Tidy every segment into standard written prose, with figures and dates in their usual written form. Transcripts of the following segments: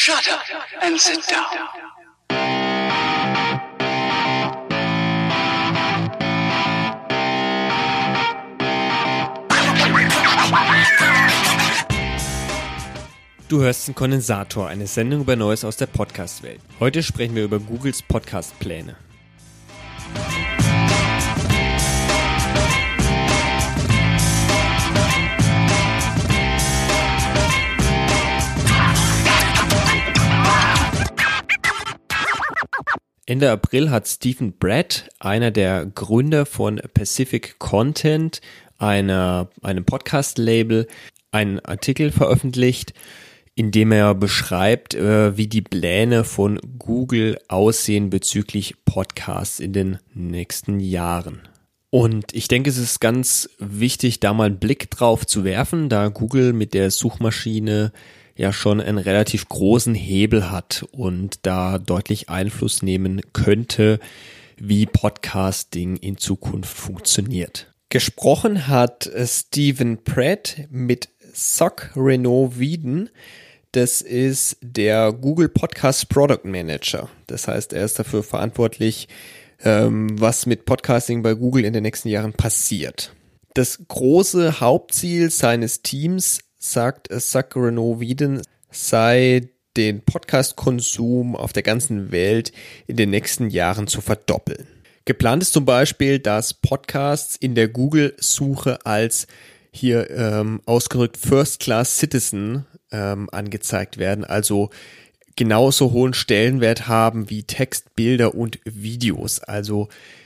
Shut up and sit down. Du hörst den Kondensator, eine Sendung über Neues aus der Podcast-Welt. Heute sprechen wir über Googles Podcast-Pläne. Ende April hat Stephen Brett, einer der Gründer von Pacific Content, einem Podcast-Label, einen Artikel veröffentlicht, in dem er beschreibt, wie die Pläne von Google aussehen bezüglich Podcasts in den nächsten Jahren. Und ich denke, es ist ganz wichtig, da mal einen Blick drauf zu werfen, da Google mit der Suchmaschine ja schon einen relativ großen Hebel hat und da deutlich Einfluss nehmen könnte, wie Podcasting in Zukunft funktioniert. Gesprochen hat Stephen Pratt mit Zach Renaud-Wieden. Das ist der Google Podcast Product Manager. Das heißt, er ist dafür verantwortlich, was mit Podcasting bei Google in den nächsten Jahren passiert. Das große Hauptziel seines Teams, sagt Zach Renaud-Wieden, sei, den Podcast-Konsum auf der ganzen Welt in den nächsten Jahren zu verdoppeln. Geplant ist zum Beispiel, dass Podcasts in der Google-Suche als hier ausgedrückt First-Class Citizen angezeigt werden, also genauso hohen Stellenwert haben wie Text, Bilder und Videos. Also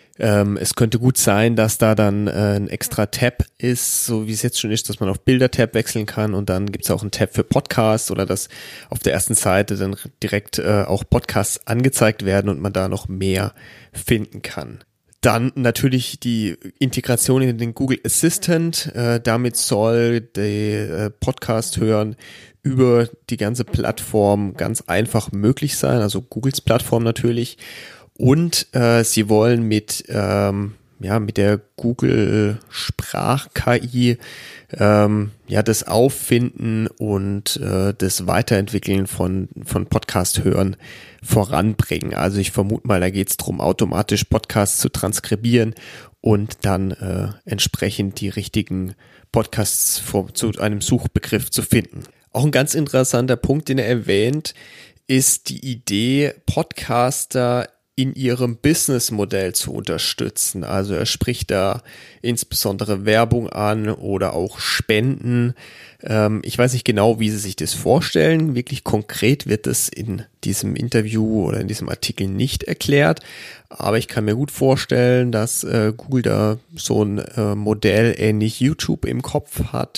es könnte gut sein, dass da dann ein extra Tab ist, so wie es jetzt schon ist, dass man auf Bilder-Tab wechseln kann und dann gibt es auch einen Tab für Podcasts oder dass auf der ersten Seite dann direkt auch Podcasts angezeigt werden und man da noch mehr finden kann. Dann natürlich die Integration in den Google Assistant. Damit soll der Podcast hören über die ganze Plattform ganz einfach möglich sein, also Googles Plattform natürlich. Und sie wollen mit der Google Sprach-KI das Auffinden und das Weiterentwickeln von Podcast-Hören voranbringen. Also ich vermute mal, da geht es darum, automatisch Podcasts zu transkribieren und dann entsprechend die richtigen Podcasts zu einem Suchbegriff zu finden. Auch ein ganz interessanter Punkt, den er erwähnt, ist die Idee, Podcaster in ihrem Businessmodell zu unterstützen. Also er spricht da insbesondere Werbung an oder auch Spenden. Ich weiß nicht genau, wie Sie sich das vorstellen. Wirklich konkret wird das in diesem Interview oder in diesem Artikel nicht erklärt. Aber ich kann mir gut vorstellen, dass Google da so ein Modell ähnlich YouTube im Kopf hat,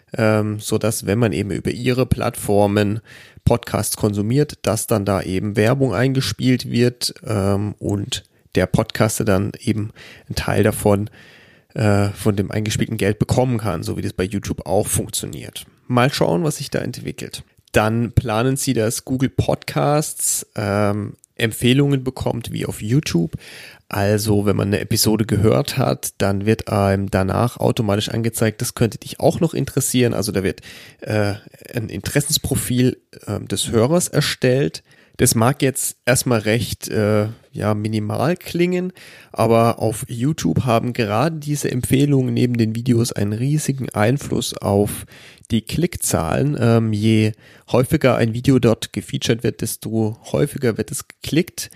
so dass wenn man eben über ihre Plattformen Podcasts konsumiert, dass dann da eben Werbung eingespielt wird und der Podcaster dann eben einen Teil davon von dem eingespielten Geld bekommen kann, so wie das bei YouTube auch funktioniert. Mal schauen, was sich da entwickelt. Dann planen sie, dass Google Podcasts Empfehlungen bekommt wie auf YouTube. Also wenn man eine Episode gehört hat, dann wird einem danach automatisch angezeigt, das könnte dich auch noch interessieren. Also da wird ein Interessensprofil des Hörers erstellt. Das mag jetzt erstmal recht minimal klingen, aber auf YouTube haben gerade diese Empfehlungen neben den Videos einen riesigen Einfluss auf die Klickzahlen. Je häufiger ein Video dort gefeatured wird, desto häufiger wird es geklickt.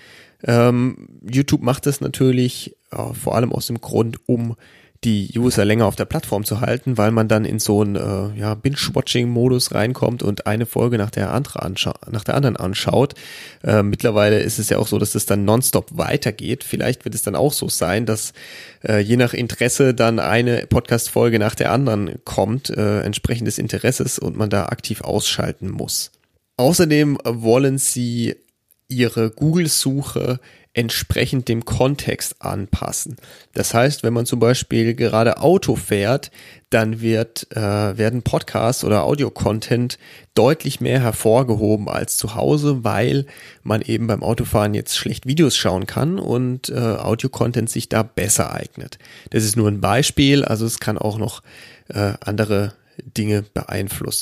YouTube macht das natürlich vor allem aus dem Grund, um die User länger auf der Plattform zu halten, weil man dann in so einen Binge-Watching-Modus reinkommt und eine Folge nach der anderen anschaut. Mittlerweile ist es ja auch so, dass es dann nonstop weitergeht. Vielleicht wird es dann auch so sein, dass je nach Interesse dann eine Podcast-Folge nach der anderen kommt, entsprechend des Interesses und man da aktiv ausschalten muss. Außerdem wollen sie ihre Google-Suche entsprechend dem Kontext anpassen. Das heißt, wenn man zum Beispiel gerade Auto fährt, dann werden Podcasts oder Audio-Content deutlich mehr hervorgehoben als zu Hause, weil man eben beim Autofahren jetzt schlecht Videos schauen kann und Audio-Content sich da besser eignet. Das ist nur ein Beispiel, also es kann auch noch andere Dinge beeinflussen.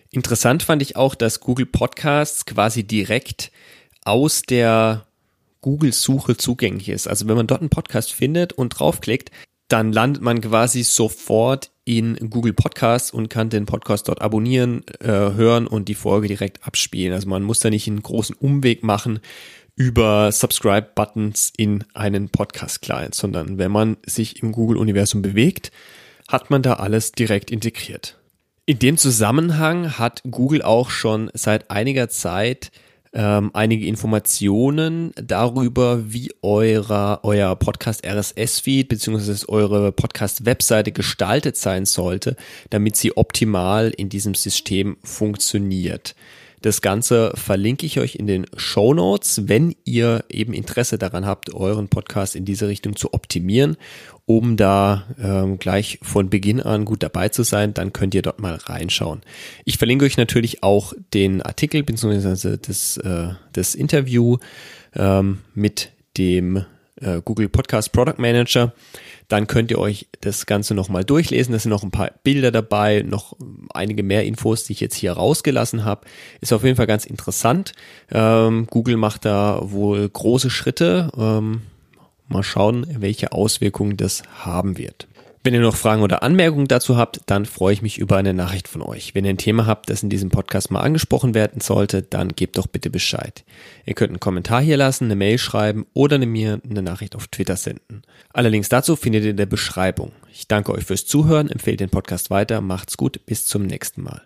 Interessant fand ich auch, dass Google Podcasts quasi direkt aus der Google-Suche zugänglich ist. Also wenn man dort einen Podcast findet und draufklickt, dann landet man quasi sofort in Google Podcasts und kann den Podcast dort abonnieren, hören und die Folge direkt abspielen. Also man muss da nicht einen großen Umweg machen über Subscribe-Buttons in einen Podcast-Client, sondern wenn man sich im Google-Universum bewegt, hat man da alles direkt integriert. In dem Zusammenhang hat Google auch schon seit einiger Zeit einige Informationen darüber, wie euer Podcast RSS-Feed bzw. eure Podcast-Webseite gestaltet sein sollte, damit sie optimal in diesem System funktioniert. Das Ganze verlinke ich euch in den Shownotes, wenn ihr eben Interesse daran habt, euren Podcast in diese Richtung zu optimieren, um da gleich von Beginn an gut dabei zu sein, dann könnt ihr dort mal reinschauen. Ich verlinke euch natürlich auch den Artikel bzw. das Interview mit dem Google Podcast Product Manager. Dann könnt ihr euch das Ganze nochmal durchlesen. Da sind noch ein paar Bilder dabei, noch einige mehr Infos, die ich jetzt hier rausgelassen habe. Ist auf jeden Fall ganz interessant. Google macht da wohl große Schritte. Mal schauen, welche Auswirkungen das haben wird. Wenn ihr noch Fragen oder Anmerkungen dazu habt, dann freue ich mich über eine Nachricht von euch. Wenn ihr ein Thema habt, das in diesem Podcast mal angesprochen werden sollte, dann gebt doch bitte Bescheid. Ihr könnt einen Kommentar hier lassen, eine Mail schreiben oder mir eine Nachricht auf Twitter senden. Alle Links dazu findet ihr in der Beschreibung. Ich danke euch fürs Zuhören, empfehlt den Podcast weiter, macht's gut, bis zum nächsten Mal.